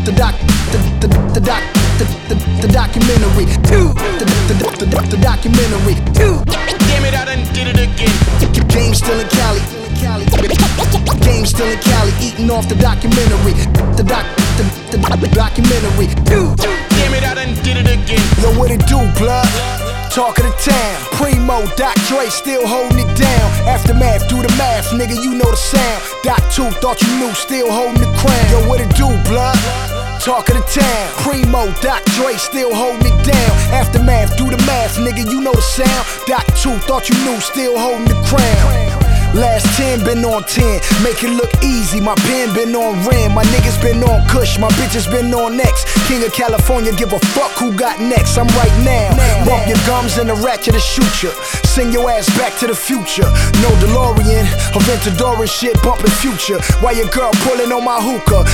The documentary. The documentary. Damn it, I done did it again. Game still in Cali. Game still in Cali, eating off the documentary. The documentary. Damn it, I done did it again. Yo, what it do, blood? Talk of the town. Primo, Doc Dre still holding it down. Aftermath, do the math, nigga, you know the sound. Doc 2, thought you knew, still holding the crown. Yo, what it do, blood? Talk of the town. Primo, Doc Dre still holding it down. Aftermath, do the math, nigga, you know the sound. Doc 2, thought you knew, still holding the crown. Last 10 been on 10, make it look easy. My pen been on Ren, my niggas been on Kush, my bitches been on X. King of California, give a fuck who got next. I'm right now. Bump your gums and a ratchet to shoot ya. Send your ass back to the future. No DeLorean, Aventador and shit bumping Future. While your girl pulling on my hookah,